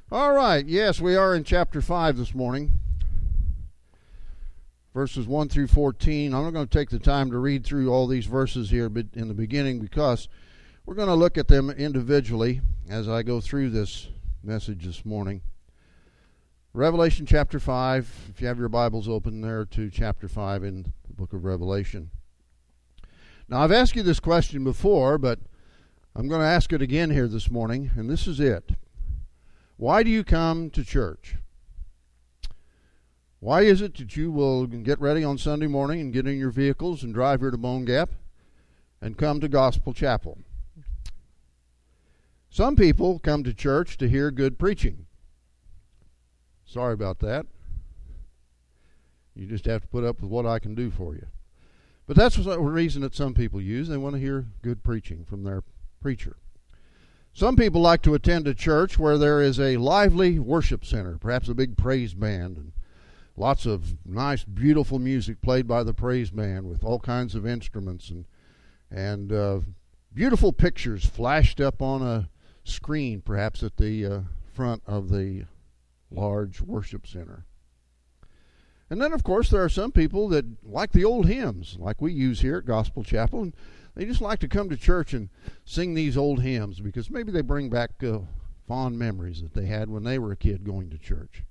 All right, yes, we are in chapter 5 this morning, verses 1 through 14. I'm not going to take the time to read through all these verses here in the beginning because we're going to look at them individually as I go through this message this morning. Revelation chapter 5, if you have your Bibles open there to chapter 5 in the book of Revelation. Now, I've asked you this question before, but I'm going to ask it again here this morning, and this is it. Why do you come to church? Why is it that you will get ready on Sunday morning and get in your vehicles and drive here to Bone Gap and come to Gospel Chapel? Some people come to church to hear good preaching. Sorry about that. You just have to put up with what I can do for you. But that's the reason that some people use. They want to hear good preaching from their preacher. Some people like to attend a church where there is a lively worship center, perhaps a big praise band, and lots of nice, beautiful music played by the praise band with all kinds of instruments and beautiful pictures flashed up on a screen, perhaps at the front of the large worship center. And then, of course, there are some people that like the old hymns, like we use here at Gospel Chapel, and they just like to come to church and sing these old hymns because maybe they bring back fond memories that they had when they were a kid going to church.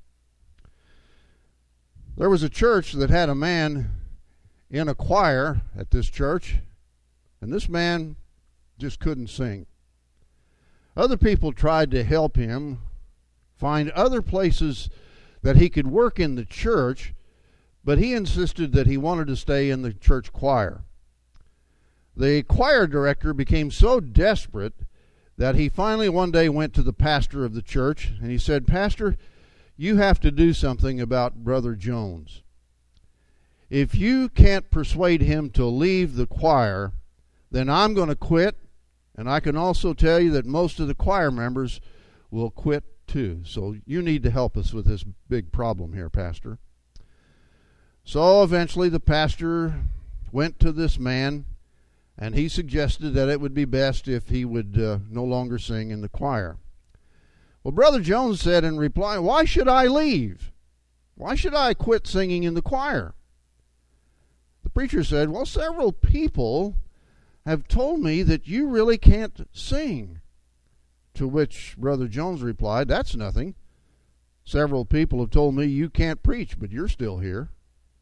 There was a church that had a man in a choir at this church, and this man just couldn't sing. Other people tried to help him find other places that he could work in the church, but he insisted that he wanted to stay in the church choir. The choir director became so desperate that he finally one day went to the pastor of the church and he said, "Pastor, you have to do something about Brother Jones. If you can't persuade him to leave the choir, then I'm going to quit, and I can also tell you that most of the choir members will quit too. So you need to help us with this big problem here, Pastor." So eventually the pastor went to this man, and he suggested that it would be best if he would no longer sing in the choir. Well, Brother Jones said in reply, "Why should I leave? Why should I quit singing in the choir?" The preacher said, "Well, several people have told me that you really can't sing." To which Brother Jones replied, "That's nothing. Several people have told me you can't preach, but you're still here."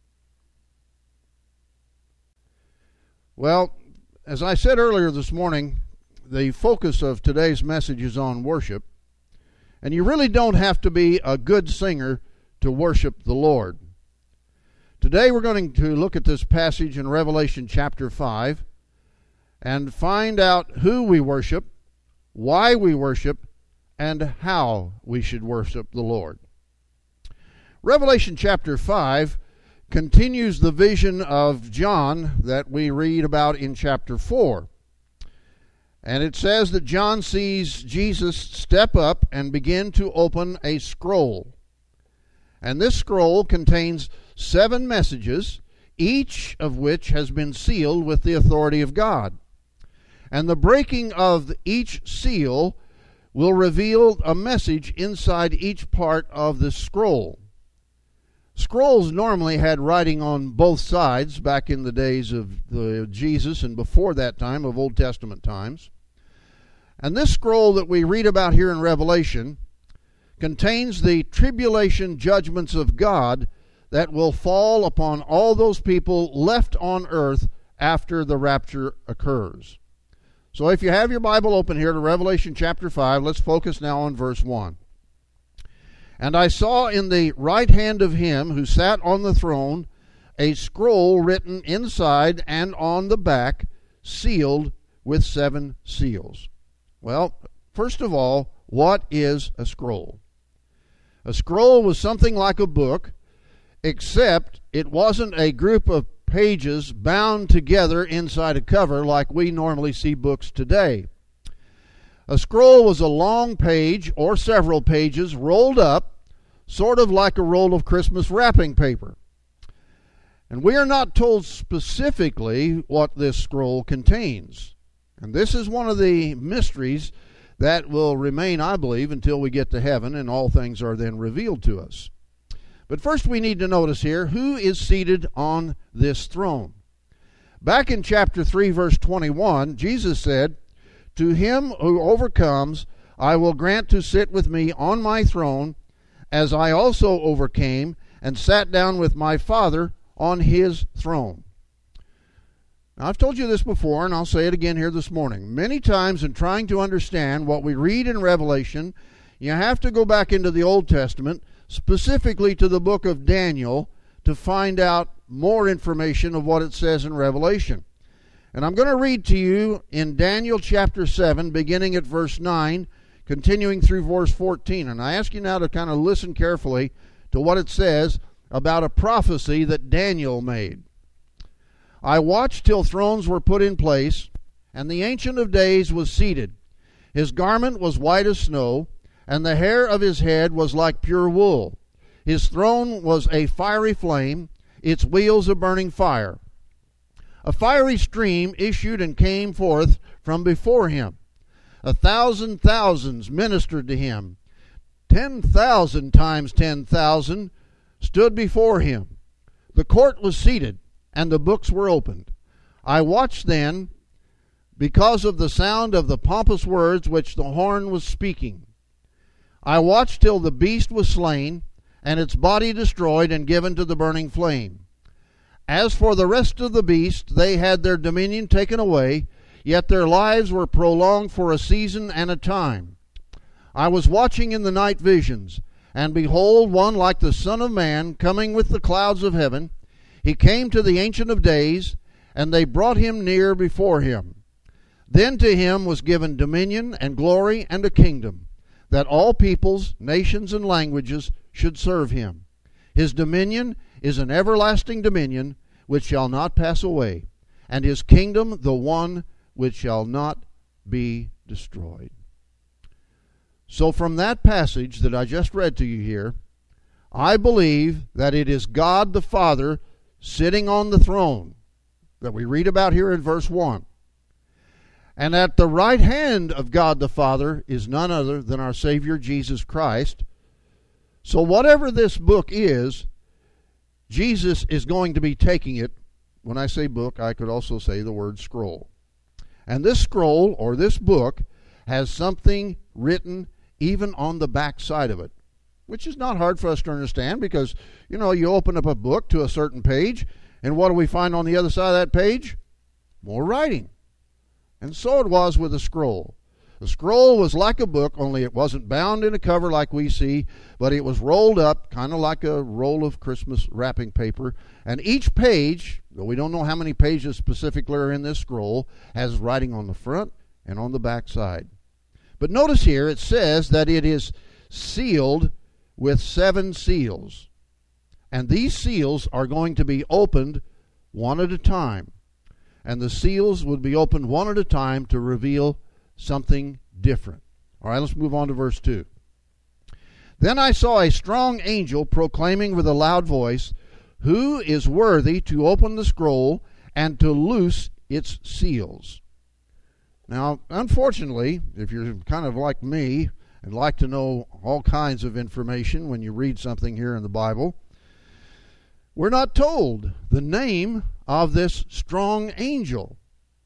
Well, as I said earlier this morning, the focus of today's message is on worship. And you really don't have to be a good singer to worship the Lord. Today we're going to look at this passage in Revelation chapter 5 and find out who we worship, why we worship, and how we should worship the Lord. Revelation chapter 5 continues the vision of John that we read about in chapter 4. And it says that John sees Jesus step up and begin to open a scroll. And this scroll contains 7 messages, each of which has been sealed with the authority of God. And the breaking of each seal will reveal a message inside each part of the scroll. Scrolls normally had writing on both sides back in the days of Jesus and before that time of Old Testament times. And this scroll that we read about here in Revelation contains the tribulation judgments of God that will fall upon all those people left on earth after the rapture occurs. So if you have your Bible open here to Revelation chapter 5, let's focus now on verse 1. "And I saw in the right hand of him who sat on the throne a scroll written inside and on the back, sealed with 7 seals." Well, first of all, what is a scroll? A scroll was something like a book, except it wasn't a group of pages bound together inside a cover like we normally see books today. A scroll was a long page or several pages rolled up, sort of like a roll of Christmas wrapping paper. And we are not told specifically what this scroll contains. And this is one of the mysteries That will remain, I believe, until we get to heaven and all things are then revealed to us. But first we need to notice here, who is seated on this throne? Back in chapter 3, verse 21, Jesus said, "To him who overcomes, I will grant to sit with me on my throne, as I also overcame and sat down with my Father on his throne." Now, I've told you this before, and I'll say it again here this morning. Many times in trying to understand what we read in Revelation, you have to go back into the Old Testament, specifically to the book of Daniel, to find out more information of what it says in Revelation. And I'm going to read to you in Daniel chapter 7, beginning at verse 9, continuing through verse 14. And I ask you now to kind of listen carefully to what it says about a prophecy that Daniel made. "I watched till thrones were put in place, and the Ancient of Days was seated. His garment was white as snow, and the hair of his head was like pure wool. His throne was a fiery flame, its wheels a burning fire. A fiery stream issued and came forth from before him. 1,000 thousands ministered to him. 10,000 times 10,000 stood before him. The court was seated, and the books were opened. I watched then, because of the sound of the pompous words which the horn was speaking. I watched till the beast was slain, and its body destroyed and given to the burning flame. As for the rest of the beasts, they had their dominion taken away, yet their lives were prolonged for a season and a time. I was watching in the night visions, and behold, one like the Son of Man coming with the clouds of heaven. He came to the Ancient of Days, and they brought him near before him. Then to him was given dominion and glory and a kingdom, that all peoples, nations, and languages should serve him. His dominion is an everlasting dominion which shall not pass away, and his kingdom the one which shall not be destroyed." So from that passage that I just read to you here, I believe that it is God the Father sitting on the throne that we read about here in verse 1. And at the right hand of God the Father is none other than our Savior Jesus Christ. So whatever this book is, Jesus is going to be taking it. When I say book, I could also say the word scroll. And this scroll, or this book, has something written even on the back side of it, which is not hard for us to understand because, you open up a book to a certain page, and what do we find on the other side of that page? More writing. And so it was with a scroll. The scroll was like a book, only it wasn't bound in a cover like we see, but it was rolled up, kind of like a roll of Christmas wrapping paper. And each page, though we don't know how many pages specifically are in this scroll, has writing on the front and on the back side. But notice here it says that it is sealed with 7 seals. And these seals are going to be opened one at a time. And the seals would be opened one at a time to reveal something different. All right, let's move on to verse 2. Then I saw a strong angel proclaiming with a loud voice, "Who is worthy to open the scroll and to loose its seals?" Now, unfortunately, if you're kind of like me and like to know all kinds of information when you read something here in the Bible, we're not told the name of this strong angel.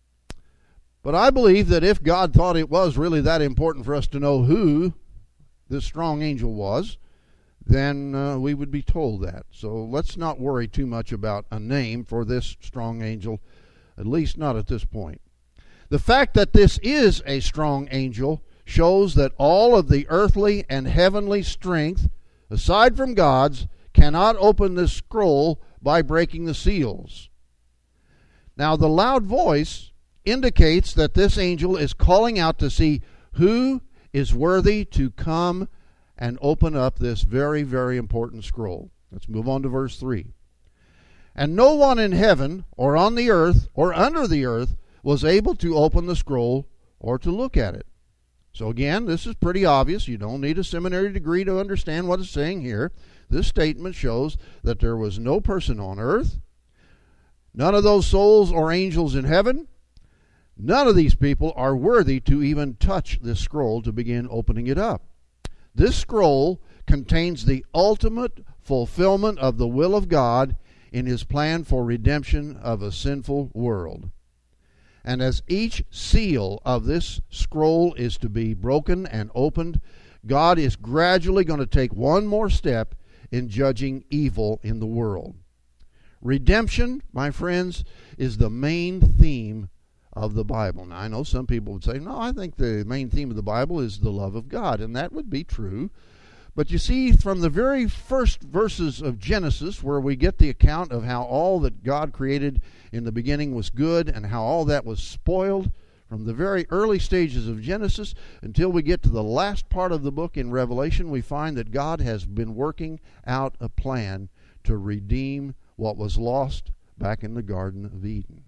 But I believe that if God thought it was really that important for us to know who this strong angel was, then we would be told that. So let's not worry too much about a name for this strong angel, at least not at this point. The fact that this is a strong angel shows that all of the earthly and heavenly strength, aside from God's, cannot open this scroll by breaking the seals. Now, the loud voice indicates that this angel is calling out to see who is worthy to come and open up this very, very important scroll. Let's move on to verse 3. And no one in heaven or on the earth or under the earth was able to open the scroll or to look at it. So again, this is pretty obvious. You don't need a seminary degree to understand what it's saying here. This statement shows that there was no person on earth, none of those souls or angels in heaven, None of these people are worthy to even touch this scroll to begin opening it up. This scroll contains the ultimate fulfillment of the will of God in His plan for redemption of a sinful world. And as each seal of this scroll is to be broken and opened, God is gradually going to take one more step in judging evil in the world. Redemption, my friends, is the main theme of the Bible. Now, I know some people would say, no, I think the main theme of the Bible is the love of God, and that would be true. But you see, from the very first verses of Genesis, where we get the account of how all that God created in the beginning was good and how all that was spoiled, from the very early stages of Genesis until we get to the last part of the book in Revelation, we find that God has been working out a plan to redeem what was lost back in the Garden of Eden.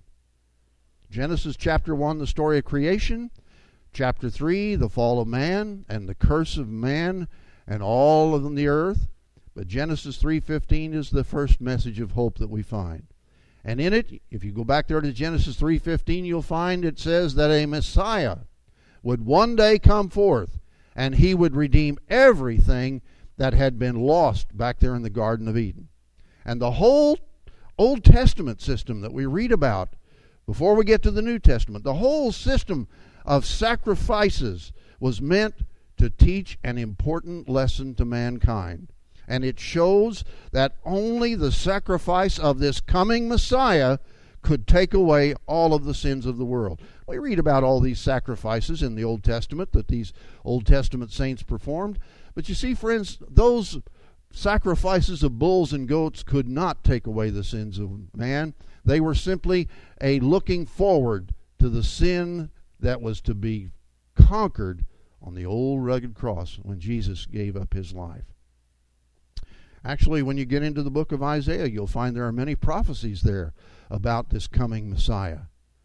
Genesis chapter 1, the story of creation. Chapter 3, the fall of man and the curse of man and all of the earth. But Genesis 3:15 is the first message of hope that we find. And in it, if you go back there to Genesis 3:15, you'll find it says that a Messiah would one day come forth and He would redeem everything that had been lost back there in the Garden of Eden. And the whole Old Testament system that we read about before we get to the New Testament, the whole system of sacrifices was meant to teach an important lesson to mankind. And it shows that only the sacrifice of this coming Messiah could take away all of the sins of the world. We read about all these sacrifices in the Old Testament that these Old Testament saints performed. But you see, friends, those sacrifices of bulls and goats could not take away the sins of man. They were simply a looking forward to the sin that was to be conquered on the old rugged cross when Jesus gave up His life. Actually, when you get into the book of Isaiah, you'll find there are many prophecies there about this coming Messiah.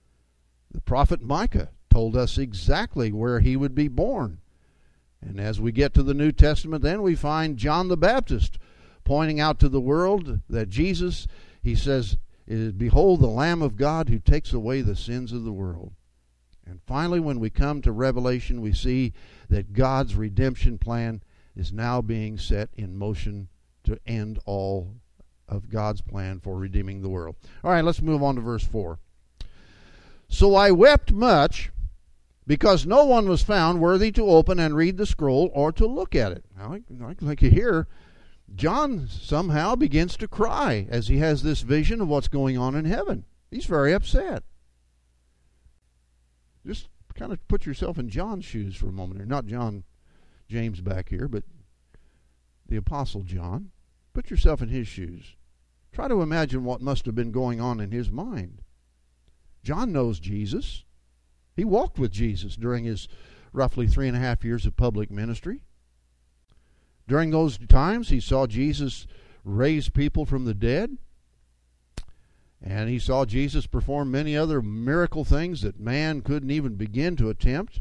The prophet Micah told us exactly where he would be born. And as we get to the New Testament, then we find John the Baptist pointing out to the world that Jesus, he says, "Behold the Lamb of God who takes away the sins of the world." And finally, when we come to Revelation, we see that God's redemption plan is now being set in motion to end all of God's plan for redeeming the world. All right, let's move on to verse 4. So I wept much because no one was found worthy to open and read the scroll or to look at it. Now, like you hear, John somehow begins to cry as he has this vision of what's going on in heaven. He's very upset. Just kind of put yourself in John's shoes for a moment here. Not John James back here, but the Apostle John. Put yourself in his shoes. Try to imagine what must have been going on in his mind. John knows Jesus. He walked with Jesus during his roughly 3.5 years of public ministry. During those times, he saw Jesus raise people from the dead. And he saw Jesus perform many other miracle things that man couldn't even begin to attempt.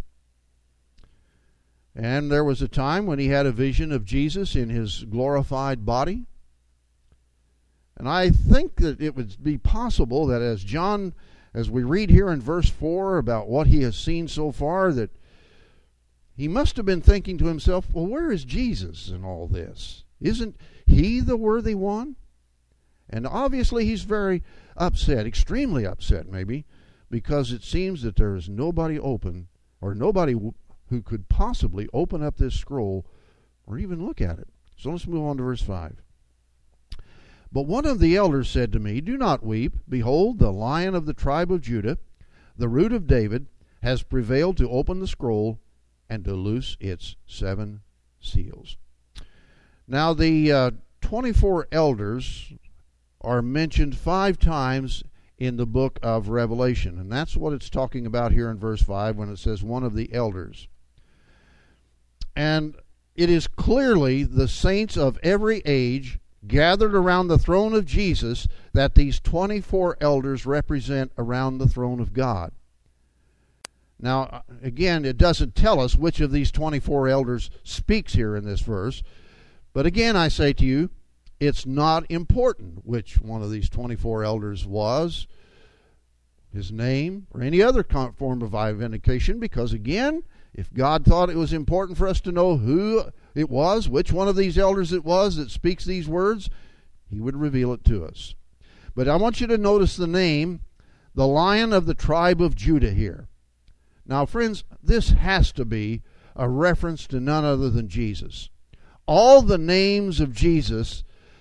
And there was a time when he had a vision of Jesus in his glorified body. And I think that it would be possible that as we read here in verse 4 about what he has seen so far, that he must have been thinking to himself, well, where is Jesus in all this? Isn't he the worthy one? And obviously he's very upset, extremely upset maybe, because it seems that there is nobody open, or nobody who could possibly open up this scroll or even look at it. So let's move on to verse 5. But one of the elders said to me, "Do not weep. Behold, the Lion of the tribe of Judah, the Root of David, has prevailed to open the scroll and to loose its 7 seals." Now the 24 elders are mentioned 5 times in the book of Revelation. And that's what it's talking about here in verse 5 when it says one of the elders. And it is clearly the saints of every age gathered around the throne of Jesus that these 24 elders represent around the throne of God. Now, again, it doesn't tell us which of these 24 elders speaks here in this verse. But again, I say to you, it's not important which one of these 24 elders was. his name, or any other form of identification, because again, if God thought it was important for us to know who it was, which one of these elders it was that speaks these words, he would reveal it to us. But I want you to notice the name, the Lion of the tribe of Judah here. Now, friends, this has to be a reference to none other than Jesus. All the names of Jesus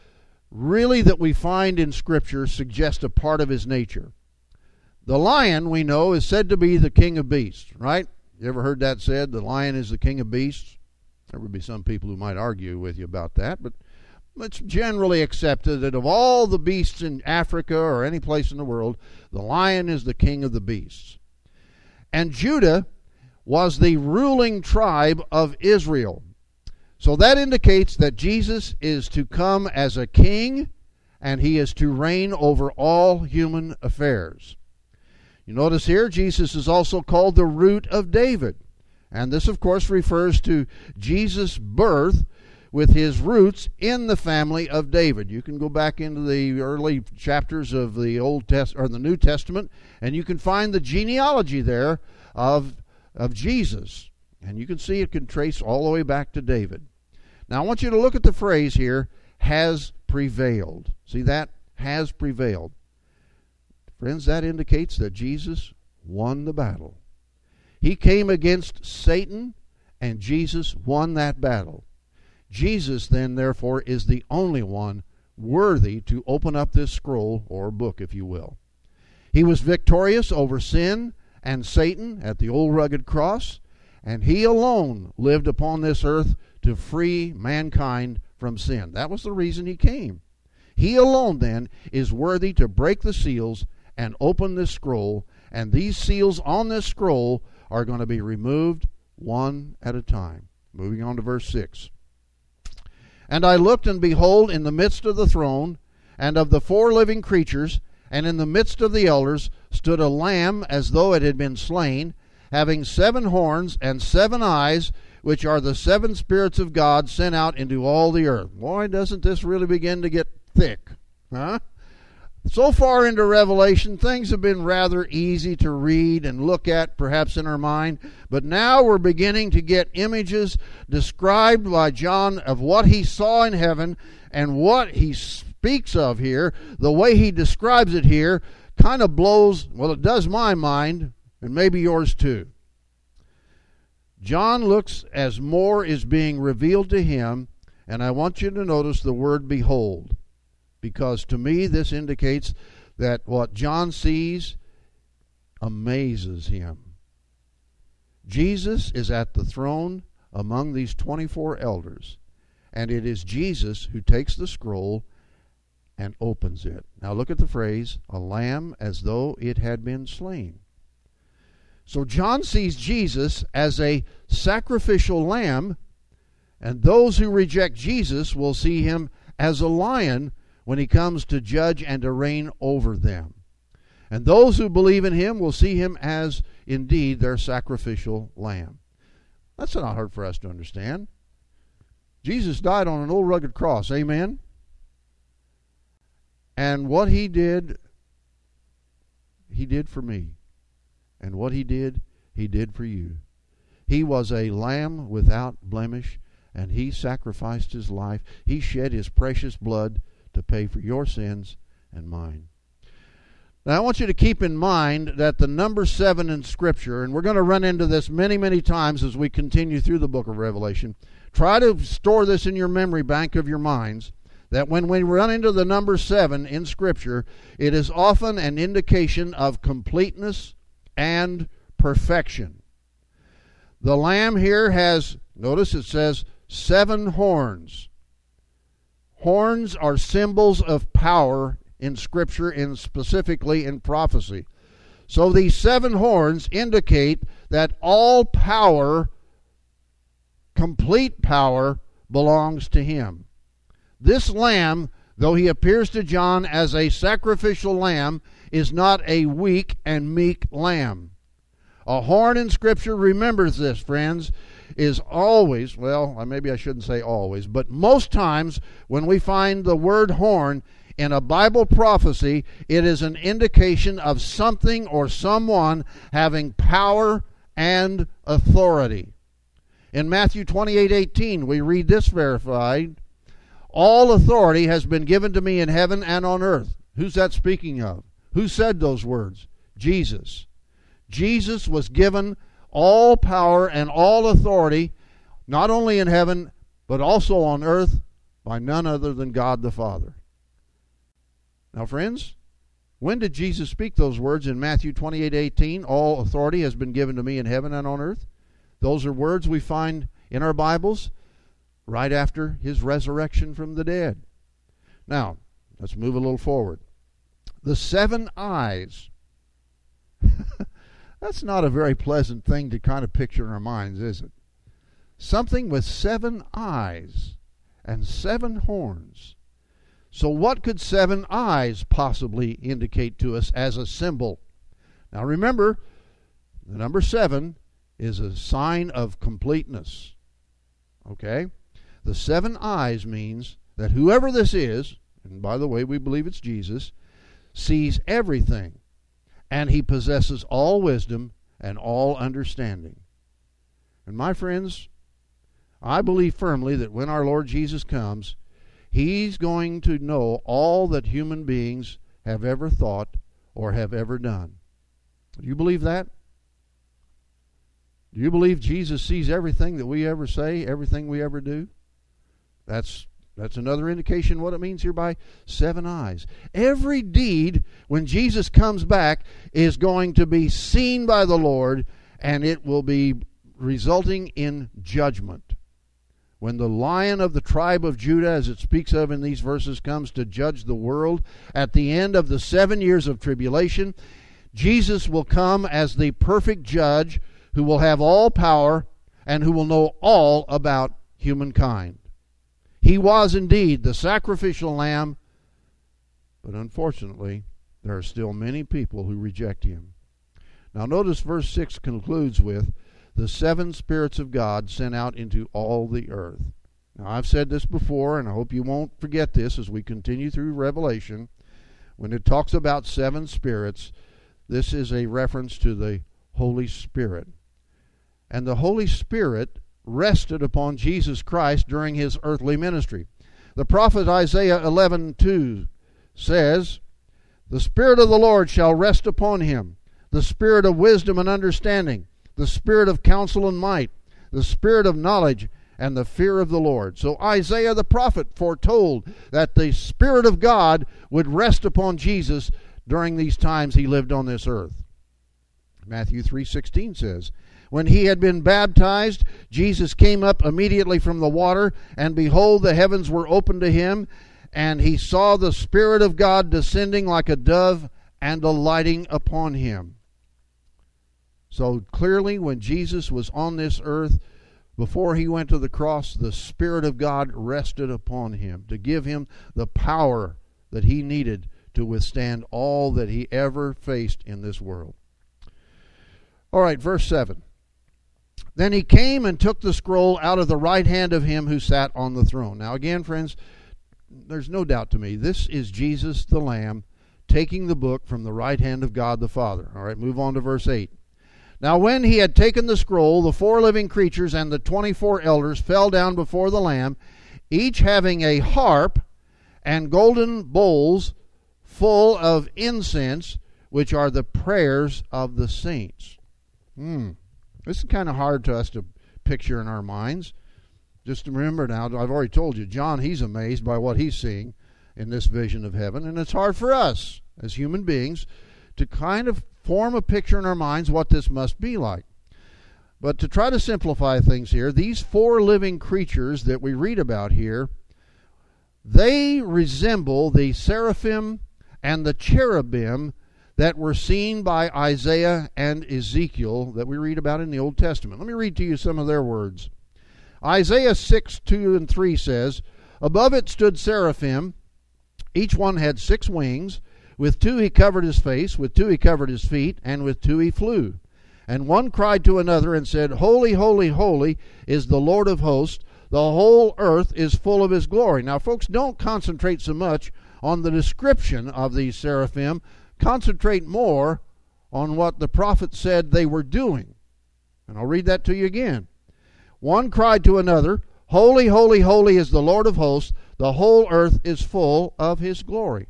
really that we find in Scripture suggest a part of his nature. The lion, we know, is said to be the king of beasts, right? You ever heard that said? The lion is the king of beasts? There would be some people who might argue with you about that, but it's generally accepted that of all the beasts in Africa or any place in the world, the lion is the king of the beasts. And Judah was the ruling tribe of Israel. So that indicates that Jesus is to come as a king, and he is to reign over all human affairs. You notice here, Jesus is also called the root of David. And this, of course, refers to Jesus' birth with his roots in the family of David. You can go back into the early chapters of the the New Testament, and you can find the genealogy there of Jesus. And you can see it can trace all the way back to David. Now, I want you to look at the phrase here, has prevailed. See that? Has prevailed. Friends, that indicates that Jesus won the battle. He came against Satan, and Jesus won that battle. Jesus, then, therefore, is the only one worthy to open up this scroll, or book, if you will. He was victorious over sin and Satan at the old rugged cross, and he alone lived upon this earth to free mankind from sin. That was the reason he came. He alone, then, is worthy to break the seals and open this scroll, and these seals on this scroll are going to be removed one at a time. Moving on to verse 6. And I looked, and behold, in the midst of the throne, and of the 4 living creatures, and in the midst of the elders, stood a lamb as though it had been slain, having 7 horns and 7 eyes, which are the 7 spirits of God sent out into all the earth. Boy, doesn't this really begin to get thick, huh? So far into Revelation, things have been rather easy to read and look at, perhaps in our mind. But now we're beginning to get images described by John of what he saw in heaven, and what he speaks of here, the way he describes it here, kind of blows, well, it does my mind, and maybe yours too. John looks as more is being revealed to him, and I want you to notice the word behold. Because to me, this indicates that what John sees amazes him. Jesus is at the throne among these 24 elders, and it is Jesus who takes the scroll and opens it. Now look at the phrase, a lamb as though it had been slain. So John sees Jesus as a sacrificial lamb, and those who reject Jesus will see him as a lion when he comes to judge and to reign over them. And those who believe in him will see him as indeed their sacrificial lamb. That's not hard for us to understand. Jesus died on an old rugged cross, amen? And what he did for me. And what he did for you. He was a lamb without blemish, and he sacrificed his life. He shed his precious blood to pay for your sins and mine. Now I want you to keep in mind that the number 7 in Scripture, and we're going to run into this many, many times as we continue through the book of Revelation. Try to store this in your memory bank of your minds, that when we run into the number 7 in Scripture, it is often an indication of completeness and perfection. The lamb here has, notice it says, 7 horns. Horns are symbols of power in Scripture, and specifically in prophecy. So these 7 horns indicate that all power, complete power, belongs to him. This lamb, though he appears to John as a sacrificial lamb, is not a weak and meek lamb. A horn in Scripture, remembers this, friends, is always, well, maybe I shouldn't say always, but most times when we find the word horn in a Bible prophecy, it is an indication of something or someone having power and authority. In Matthew 28:18, we read this verified, all authority has been given to me in heaven and on earth. Who's that speaking of? Who said those words? Jesus. Jesus was given all power and all authority, not only in heaven, but also on earth, by none other than God the Father. Now, friends, when did Jesus speak those words in Matthew 28:18? All authority has been given to me in heaven and on earth. Those are words we find in our Bibles right after his resurrection from the dead. Now, let's move a little forward. The 7 eyes. That's not a very pleasant thing to kind of picture in our minds, is it? Something with 7 eyes and 7 horns. So what could 7 eyes possibly indicate to us as a symbol? Now remember, the number 7 is a sign of completeness. Okay? The 7 eyes means that whoever this is, and by the way, we believe it's Jesus, sees everything, and he possesses all wisdom and all understanding. And my friends, I believe firmly that when our Lord Jesus comes, he's going to know all that human beings have ever thought or have ever done. Do you believe that? Do you believe Jesus sees everything that we ever say, everything we ever do? That's another indication what it means here by 7 eyes. Every deed, when Jesus comes back, is going to be seen by the Lord, and it will be resulting in judgment. When the Lion of the tribe of Judah, as it speaks of in these verses, comes to judge the world at the end of the 7 years of tribulation, Jesus will come as the perfect judge who will have all power and who will know all about humankind. He was indeed the sacrificial lamb, but unfortunately, there are still many people who reject him. Now notice verse 6 concludes with, the 7 spirits of God sent out into all the earth. Now I've said this before, and I hope you won't forget this as we continue through Revelation. When it talks about 7 spirits, this is a reference to the Holy Spirit. And the Holy Spirit rested upon Jesus Christ during his earthly ministry. The prophet Isaiah 11:2 says, the Spirit of the Lord shall rest upon him, the Spirit of wisdom and understanding, the Spirit of counsel and might, the Spirit of knowledge and the fear of the Lord. So Isaiah the prophet foretold that the Spirit of God would rest upon Jesus during these times he lived on this earth. Matthew 3:16 says, when he had been baptized, Jesus came up immediately from the water, and behold, the heavens were opened to him, and he saw the Spirit of God descending like a dove and alighting upon him. So clearly, when Jesus was on this earth, before he went to the cross, the Spirit of God rested upon him to give him the power that he needed to withstand all that he ever faced in this world. All right, verse 7. Then he came and took the scroll out of the right hand of him who sat on the throne. Now again, friends, there's no doubt to me, this is Jesus the Lamb taking the book from the right hand of God the Father. All right, move on to verse 8. Now when he had taken the scroll, the 4 living creatures and the 24 elders fell down before the Lamb, each having a harp and golden bowls full of incense, which are the prayers of the saints. This is kind of hard to us to picture in our minds. Just to remember now, I've already told you, John, he's amazed by what he's seeing in this vision of heaven. And it's hard for us as human beings to kind of form a picture in our minds what this must be like. But to try to simplify things here, these 4 living creatures that we read about here, they resemble the seraphim and the cherubim that were seen by Isaiah and Ezekiel that we read about in the Old Testament. Let me read to you some of their words. Isaiah 6:2 and 3 says, above it stood seraphim, each one had 6 wings, with 2 he covered his face, with 2 he covered his feet, and with 2 he flew. And one cried to another and said, Holy, holy, holy is the Lord of hosts. The whole earth is full of his glory. Now, folks, don't concentrate so much on the description of these seraphim. Concentrate more on what the prophet said they were doing. And I'll read that to you again. One cried to another, Holy, holy, holy is the Lord of hosts. The whole earth is full of his glory.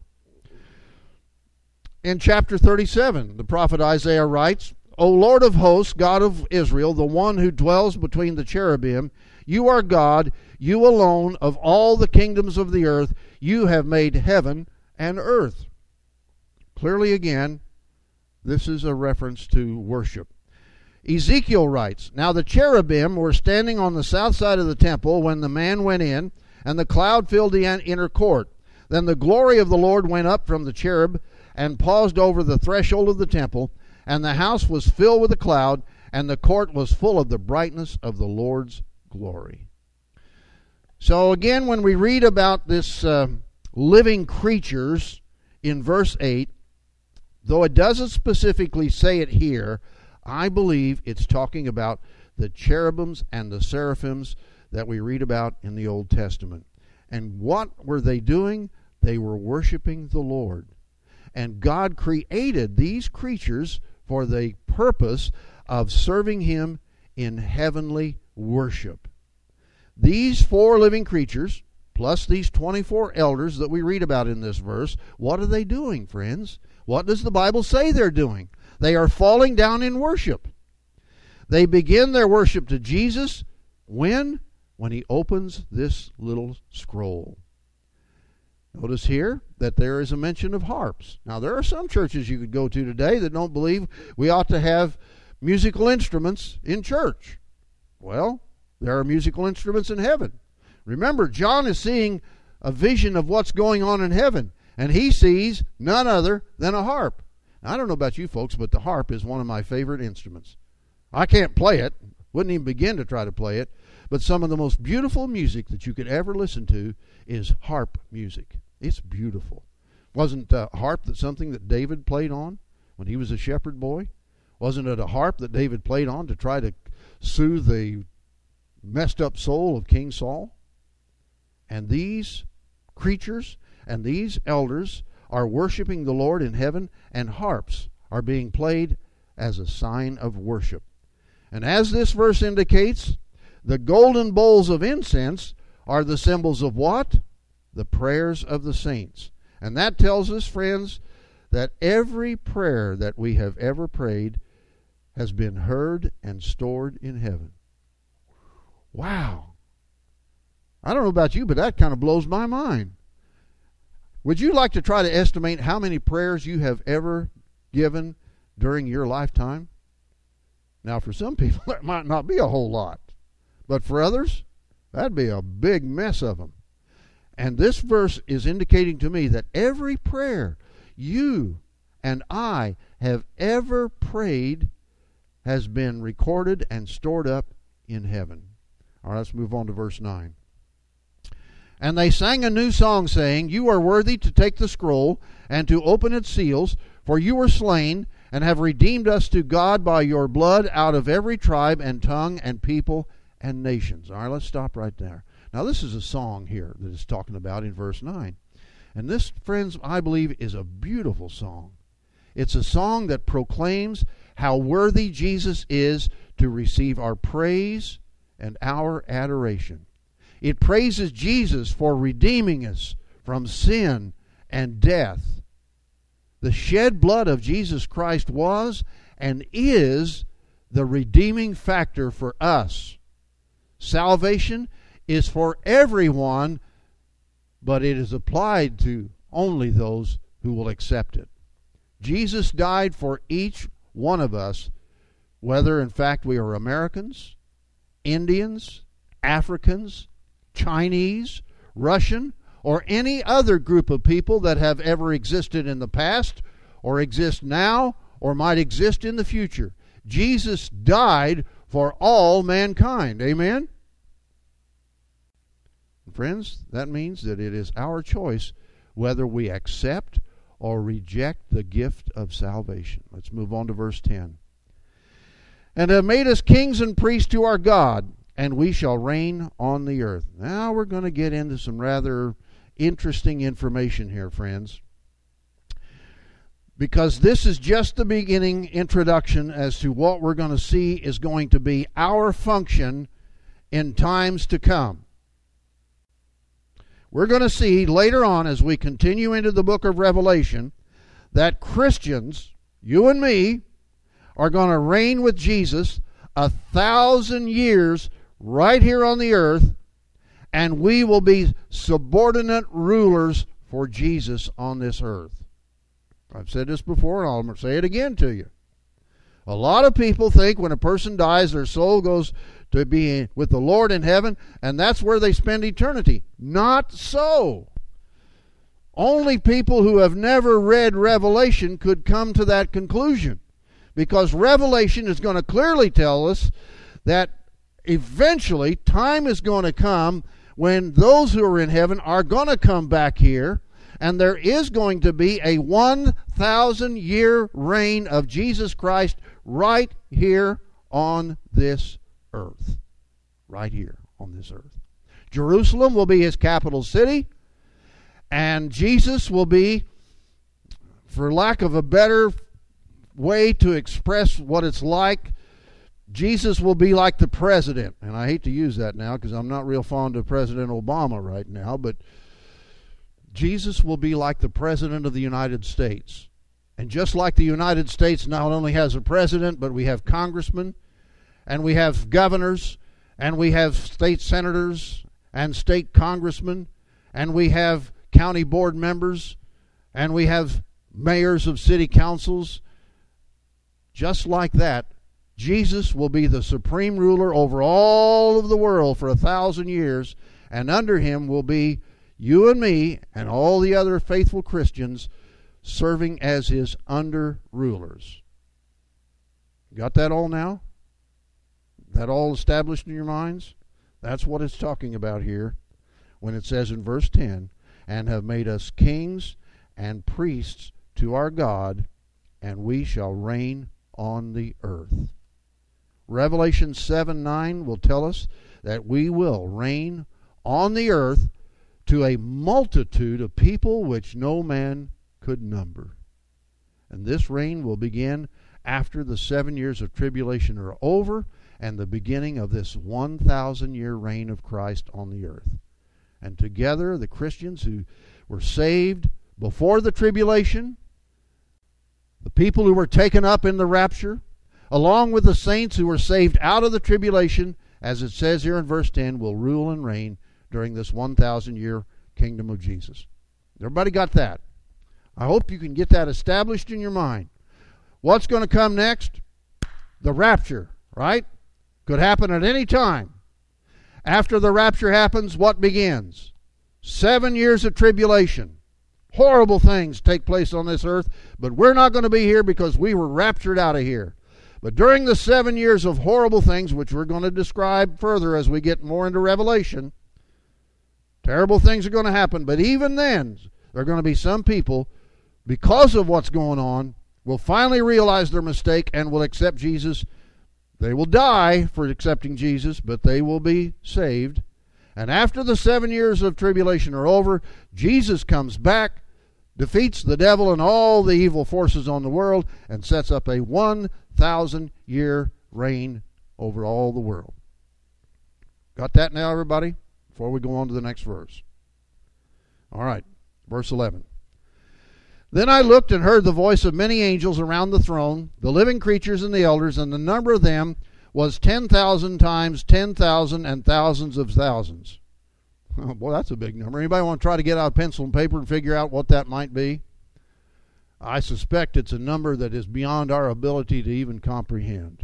In chapter 37, the prophet Isaiah writes, O Lord of hosts, God of Israel, the one who dwells between the cherubim, you are God, you alone of all the kingdoms of the earth, you have made heaven and earth. Clearly again, this is a reference to worship. Ezekiel writes, Now the cherubim were standing on the south side of the temple when the man went in, and the cloud filled the inner court. Then the glory of the Lord went up from the cherub and paused over the threshold of the temple, and the house was filled with a cloud, and the court was full of the brightness of the Lord's glory. So again, when we read about this living creatures in verse 8, though it doesn't specifically say it here, I believe it's talking about the cherubims and the seraphims that we read about in the Old Testament. And what were they doing? They were worshiping the Lord. And God created these creatures for the purpose of serving him in heavenly worship. These 4 living creatures, plus these 24 elders that we read about in this verse, what are they doing, friends? What does the Bible say they're doing? They are falling down in worship. They begin their worship to Jesus when he opens this little scroll. Notice here that there is a mention of harps. Now, there are some churches you could go to today that don't believe we ought to have musical instruments in church. Well, there are musical instruments in heaven. Remember, John is seeing a vision of what's going on in heaven, and he sees none other than a harp. Now, I don't know about you folks, but the harp is one of my favorite instruments. I can't play it, wouldn't even begin to try to play it, but some of the most beautiful music that you could ever listen to is harp music. It's beautiful. Wasn't a harp that something that David played on when he was a shepherd boy? Wasn't it a harp that David played on to try to soothe the messed up soul of King Saul? And these creatures and these elders are worshiping the Lord in heaven, and harps are being played as a sign of worship. And as this verse indicates, the golden bowls of incense are the symbols of what? The prayers of the saints. And that tells us, friends, that every prayer that we have ever prayed has been heard and stored in heaven. Wow. I don't know about you, but that kind of blows my mind. Would you like to try to estimate how many prayers you have ever given during your lifetime? Now, for some people, that might not be a whole lot. But for others, that'd be a big mess of them. And this verse is indicating to me that every prayer you and I have ever prayed has been recorded and stored up in heaven. All right, let's move on to verse 9. And they sang a new song, saying, You are worthy to take the scroll and to open its seals, for you were slain and have redeemed us to God by your blood out of every tribe and tongue and people and nations. All right, let's stop right there. Now, this is a song here that is talking about in verse 9. And this, friends, I believe is a beautiful song. It's a song that proclaims how worthy Jesus is to receive our praise and our adoration. It praises Jesus for redeeming us from sin and death. The shed blood of Jesus Christ was and is the redeeming factor for us. Salvation is for everyone, but it is applied to only those who will accept it. Jesus died for each one of us, whether in fact we are Americans, Indians, Africans, Chinese, Russian, or any other group of people that have ever existed in the past, or exist now, or might exist in the future. Jesus died for all mankind. Amen? Friends, that means that it is our choice whether we accept or reject the gift of salvation. Let's move on to verse 10. and have made us kings and priests to our God, and we shall reign on the earth. Now we're going to get into some rather interesting information here, friends, because this is just the beginning introduction as to what we're going to see is going to be our function in times to come. We're going to see later on, as we continue into the book of Revelation, that Christians, you and me, are going to reign with Jesus 1,000 years right here on the earth, and we will be subordinate rulers for Jesus on this earth. I've said this before, and I'll say it again to you. A lot of people think when a person dies, their soul goes to be with the Lord in heaven, and that's where they spend eternity. Not so. Only people who have never read Revelation could come to that conclusion, because Revelation is going to clearly tell us that eventually time is going to come when those who are in heaven are going to come back here, and there is going to be a 1,000-year reign of Jesus Christ right here on this earth. Right here on this earth. Jerusalem will be his capital city, and Jesus will be, for lack of a better way to express what it's like, Jesus will be like the president. And I hate to use that now because I'm not real fond of President Obama right now, but Jesus will be like the President of the United States. And just like the United States not only has a president, but we have congressmen, and we have governors, and we have state senators and state congressmen, and we have county board members, and we have mayors of city councils. Just like that, Jesus will be the supreme ruler over all of the world for 1,000 years, and under him will be you and me and all the other faithful Christians serving as his under rulers. Got that all now? That all established in your minds? That's what it's talking about here when it says in verse 10, and have made us kings and priests to our God, and we shall reign on the earth. Revelation 7:9 will tell us that we will reign on the earth to a multitude of people which no man could number. And this reign will begin after the 7 years of tribulation are over and the beginning of this 1,000-year reign of Christ on the earth. And together, the Christians who were saved before the tribulation, the people who were taken up in the rapture, along with the saints who were saved out of the tribulation, as it says here in verse 10, will rule and reign during this 1,000-year kingdom of Jesus. Everybody got that? I hope you can get that established in your mind. What's going to come next? The rapture, right? Could happen at any time. After the rapture happens, what begins? 7 years of tribulation. Horrible things take place on this earth, but we're not going to be here because we were raptured out of here. But during the 7 years of horrible things, which we're going to describe further as we get more into Revelation, terrible things are going to happen. But even then, there are going to be some people, because of what's going on, will finally realize their mistake and will accept Jesus. They will die for accepting Jesus, but they will be saved. And after the 7 years of tribulation are over, Jesus comes back, defeats the devil and all the evil forces on the world, and sets up a 1,000-year reign over all the world. Got that now, everybody? Before we go on to the next verse. All right, verse 11. Then I looked and heard the voice of many angels around the throne, the living creatures and the elders, and the number of them was 10,000 times 10,000 and thousands of thousands. Oh, boy, that's a big number. Anybody want to try to get out pencil and paper and figure out what that might be? I suspect it's a number that is beyond our ability to even comprehend.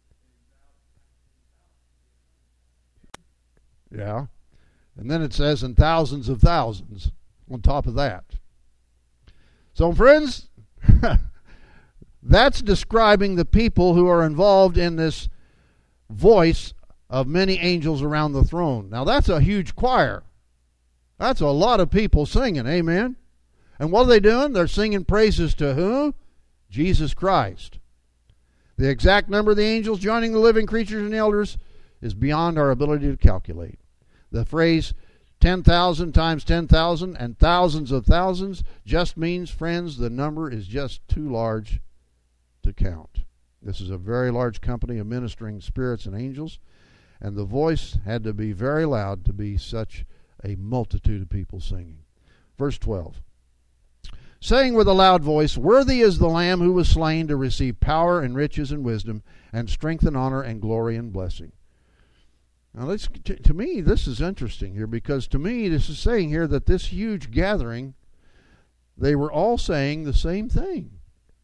Yeah. And then it says, and thousands of thousands on top of that. So, friends, that's describing the people who are involved in this voice of many angels around the throne. Now, that's a huge choir. That's a lot of people singing, amen? And what are they doing? They're singing praises to who? Jesus Christ. The exact number of the angels joining the living creatures and elders is beyond our ability to calculate. The phrase 10,000 times 10,000 and thousands of thousands just means, friends, the number is just too large to count. This is a very large company of ministering spirits and angels, and the voice had to be very loud to be such a multitude of people singing. Verse 12. Saying with a loud voice, "Worthy is the Lamb who was slain to receive power and riches and wisdom and strength and honor and glory and blessing." Now, to me, this is interesting here, because to me, this is saying here that this huge gathering, they were all saying the same thing.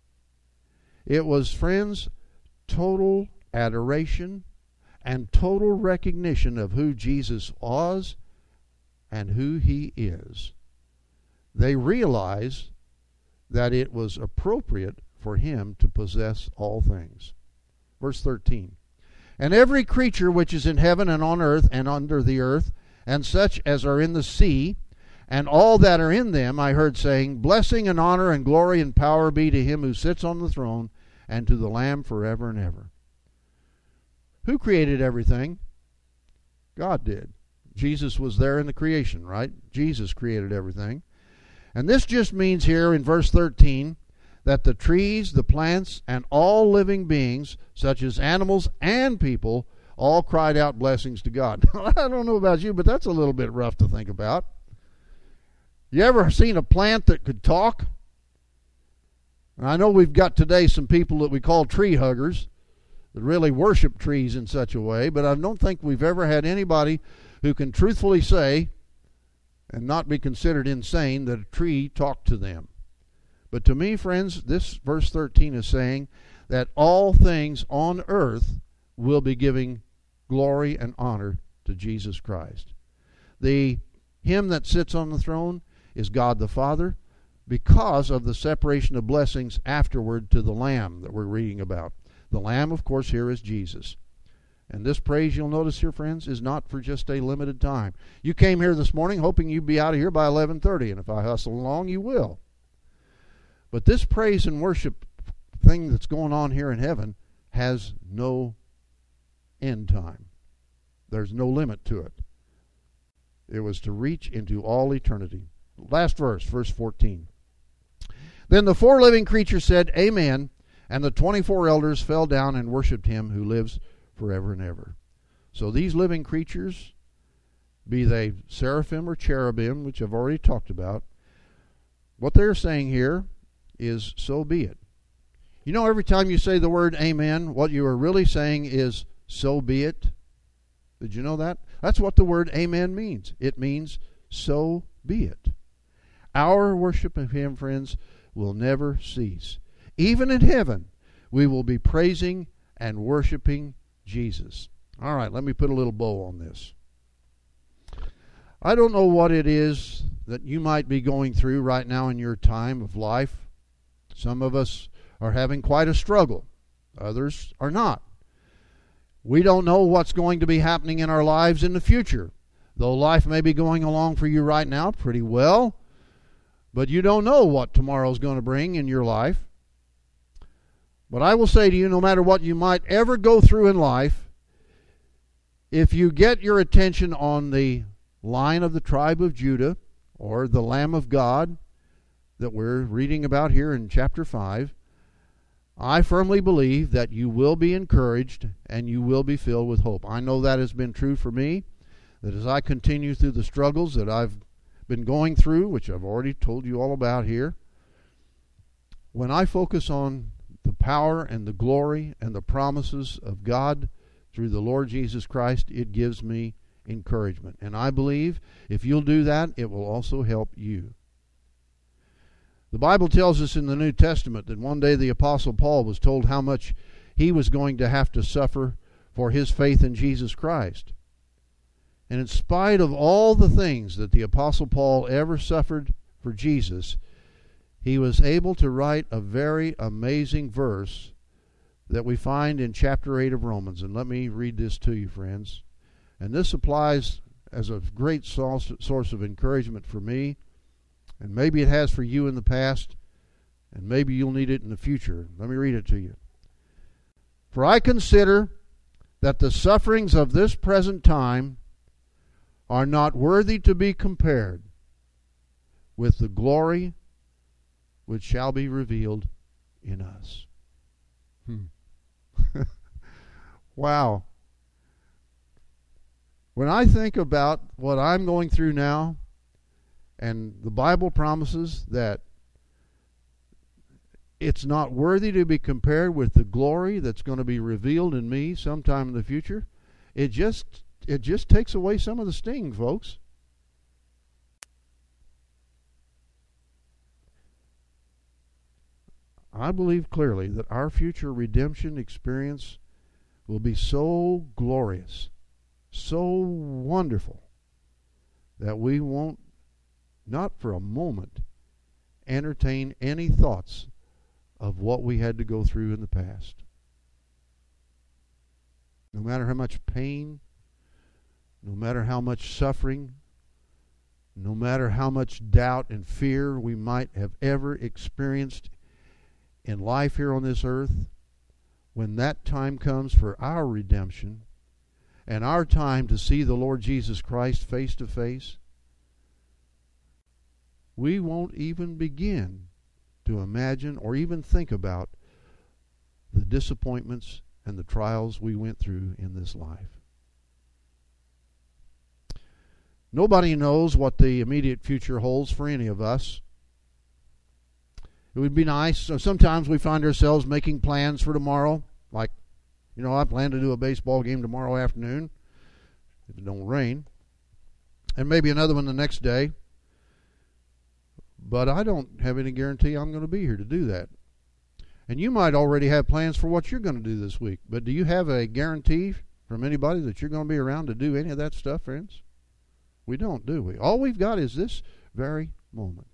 It was, friends, total adoration and total recognition of who Jesus was and who he is. They realized that it was appropriate for him to possess all things. Verse 13. And every creature which is in heaven and on earth and under the earth, and such as are in the sea, and all that are in them, I heard saying, Blessing and honor and glory and power be to him who sits on the throne, and to the Lamb forever and ever. Who created everything? God did. Jesus was there in the creation, right? Jesus created everything. And this just means here in verse 13 that the trees, the plants, and all living beings, such as animals and people, all cried out blessings to God. I don't know about you, but that's a little bit rough to think about. You ever seen a plant that could talk? And I know we've got today some people that we call tree huggers that really worship trees in such a way, but I don't think we've ever had anybody who can truthfully say and not be considered insane that a tree talked to them. But to me, friends, this verse 13 is saying that all things on earth will be giving glory and honor to Jesus Christ. Him that sits on the throne is God the Father, because of the separation of blessings afterward to the Lamb that we're reading about. The Lamb, of course, here is Jesus. And this praise, you'll notice here, friends, is not for just a limited time. You came here this morning hoping you'd be out of here by 11:30, and if I hustle along, you will. But this praise and worship thing that's going on here in heaven has no end time. There's no limit to it. It was to reach into all eternity. Last verse, verse 14. Then the four living creatures said, Amen, and the 24 elders fell down and worshipped him who lives forever and ever. So these living creatures, be they seraphim or cherubim, which I've already talked about, what they're saying here is, so be it. You know, every time you say the word amen, what you are really saying is, so be it. Did you know that? That's what the word amen means. It means, so be it. Our worship of him, friends, will never cease. Even in heaven, we will be praising and worshiping Jesus. All right, let me put a little bow on this. I don't know what it is that you might be going through right now in your time of life. Some of us are having quite a struggle. Others are not. We don't know what's going to be happening in our lives in the future. Though life may be going along for you right now pretty well, but you don't know what tomorrow's going to bring in your life. But I will say to you, no matter what you might ever go through in life, if you get your attention on the Lion of the tribe of Judah, or the Lamb of God that we're reading about here in chapter 5, I firmly believe that you will be encouraged and you will be filled with hope. I know that has been true for me, that as I continue through the struggles that I've been going through, which I've already told you all about here, when I focus on the power and the glory and the promises of God through the Lord Jesus Christ, it gives me encouragement. And I believe if you'll do that, it will also help you. The Bible tells us in the New Testament that one day the Apostle Paul was told how much he was going to have to suffer for his faith in Jesus Christ. And in spite of all the things that the Apostle Paul ever suffered for Jesus, he was able to write a very amazing verse that we find in chapter 8 of Romans. And let me read this to you, friends. And this applies as a great source of encouragement for me. And maybe it has for you in the past. And maybe you'll need it in the future. Let me read it to you. For I consider that the sufferings of this present time are not worthy to be compared with the glory which shall be revealed in us. Wow. When I think about what I'm going through now, and the Bible promises that it's not worthy to be compared with the glory that's going to be revealed in me sometime in the future, it just takes away some of the sting, folks. I believe clearly that our future redemption experience will be so glorious, so wonderful, that we won't, not for a moment, entertain any thoughts of what we had to go through in the past. No matter how much pain, no matter how much suffering, no matter how much doubt and fear we might have ever experienced in life here on this earth, when that time comes for our redemption and our time to see the Lord Jesus Christ face to face, we won't even begin to imagine or even think about the disappointments and the trials we went through in this life. Nobody knows what the immediate future holds for any of us. It would be nice. So sometimes we find ourselves making plans for tomorrow. Like, I plan to do a baseball game tomorrow afternoon, if it don't rain. And maybe another one the next day. But I don't have any guarantee I'm going to be here to do that. And you might already have plans for what you're going to do this week. But do you have a guarantee from anybody that you're going to be around to do any of that stuff, friends? We don't, do we? All we've got is this very moment.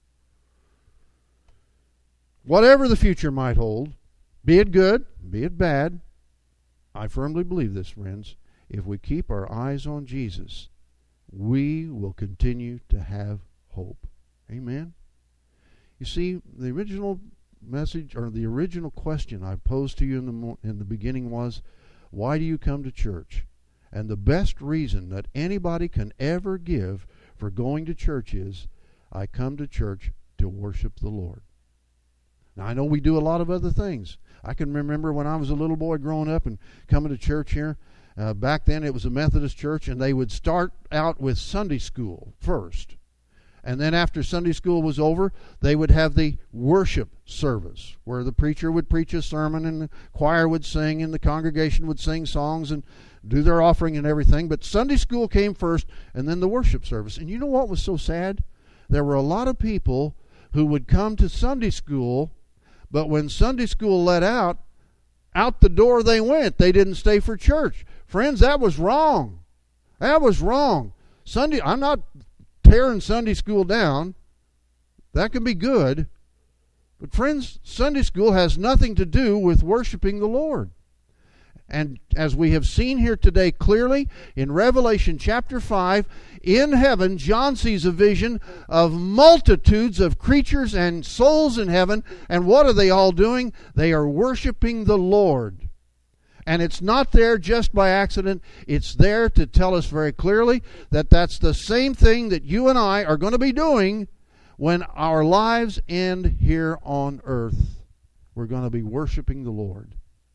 Whatever the future might hold, be it good, be it bad, I firmly believe this, friends. If we keep our eyes on Jesus, we will continue to have hope. Amen? You see, the original message, or the original question I posed to you in the beginning was, why do you come to church? And the best reason that anybody can ever give for going to church is, I come to church to worship the Lord. Now, I know we do a lot of other things. I can remember when I was a little boy growing up and coming to church here. Back then it was a Methodist church, and they would start out with Sunday school first. And then after Sunday school was over, they would have the worship service, where the preacher would preach a sermon and the choir would sing and the congregation would sing songs and do their offering and everything. But Sunday school came first, and then the worship service. And you know what was so sad? There were a lot of people who would come to Sunday school, but when Sunday school let out the door they went. They didn't stay for church. Friends, that was wrong. That was wrong. I'm not tearing Sunday school down. That can be good. But friends, Sunday school has nothing to do with worshiping the Lord. And as we have seen here today clearly in Revelation chapter 5, in heaven, John sees a vision of multitudes of creatures and souls in heaven. And what are they all doing? They are worshiping the Lord. And it's not there just by accident. It's there to tell us very clearly that that's the same thing that you and I are going to be doing when our lives end here on earth. We're going to be worshiping the Lord.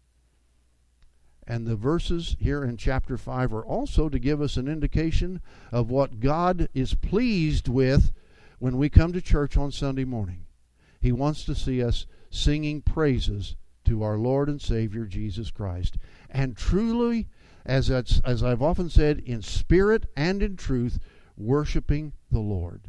And the verses here in chapter 5 are also to give us an indication of what God is pleased with when we come to church on Sunday morning. He wants to see us singing praises to our Lord and Savior Jesus Christ. And truly, as I've often said, in spirit and in truth, worshiping the Lord.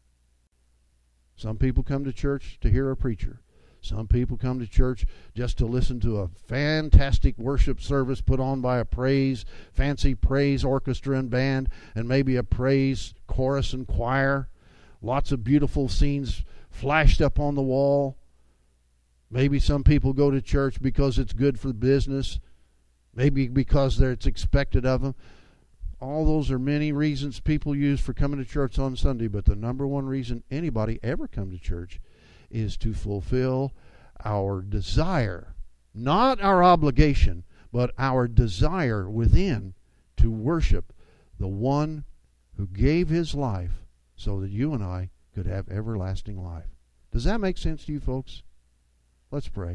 Some people come to church to hear a preacher. Some people come to church just to listen to a fantastic worship service put on by a fancy praise orchestra and band, and maybe a praise chorus and choir. Lots of beautiful scenes flashed up on the wall. Maybe some people go to church because it's good for business. Maybe because it's expected of them. All those are many reasons people use for coming to church on Sunday, but the number one reason anybody ever come to church is to fulfill our desire Not our obligation, but our desire within to worship the one who gave his life so that you and I could have everlasting life. Does that make sense to you folks? Let's pray.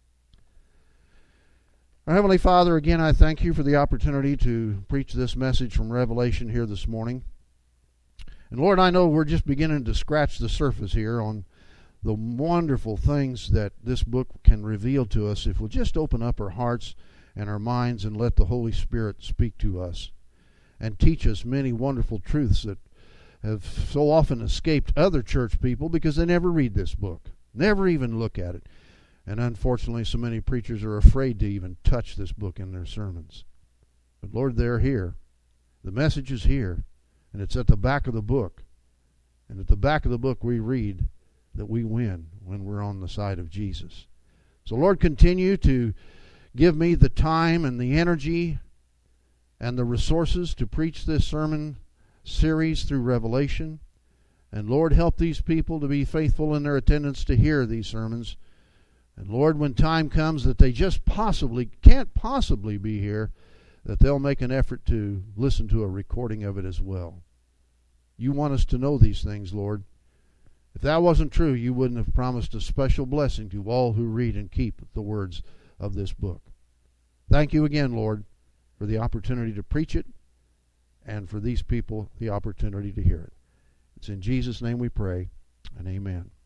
Our Heavenly Father, again, I thank you for the opportunity to preach this message from Revelation here this morning. And Lord, I know we're just beginning to scratch the surface here on the wonderful things that this book can reveal to us if we'll just open up our hearts and our minds and let the Holy Spirit speak to us and teach us many wonderful truths that have so often escaped other church people because they never read this book, never even look at it. And unfortunately, so many preachers are afraid to even touch this book in their sermons. But Lord, they're here. The message is here, and it's at the back of the book. And at the back of the book we read that we win when we're on the side of Jesus. So Lord, continue to give me the time and the energy and the resources to preach this sermon series through Revelation. And Lord, help these people to be faithful in their attendance to hear these sermons. And Lord, when time comes that they just can't possibly be here, that they'll make an effort to listen to a recording of it as well. You want us to know these things, Lord. If that wasn't true, you wouldn't have promised a special blessing to all who read and keep the words of this book. Thank you again, Lord, for the opportunity to preach it and for these people the opportunity to hear it. It's in Jesus' name we pray, and amen.